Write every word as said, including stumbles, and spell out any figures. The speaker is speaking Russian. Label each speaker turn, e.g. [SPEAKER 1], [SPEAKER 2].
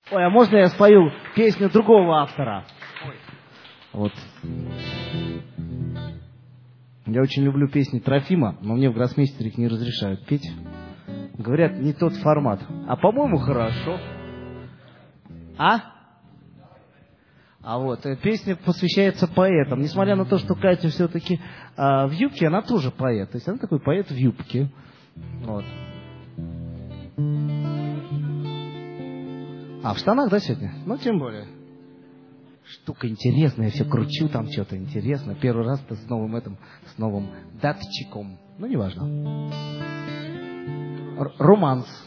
[SPEAKER 1] Ой, а можно я спою песню другого автора? Вот. Я очень люблю песни Трофима, но мне в гроссмейстере их не разрешают петь. Говорят, не тот формат. А по-моему, хорошо. А? А вот, песня посвящается поэтам. Несмотря на то, что Катя все-таки а, в юбке, она тоже поэт. То есть она такой поэт в юбке. Вот. А, в штанах, да, сегодня? Ну, тем более. Штука интересная, я все кручу, там что-то интересно. Первый раз-то с новым этим, с новым датчиком. Ну, неважно. Р- романс.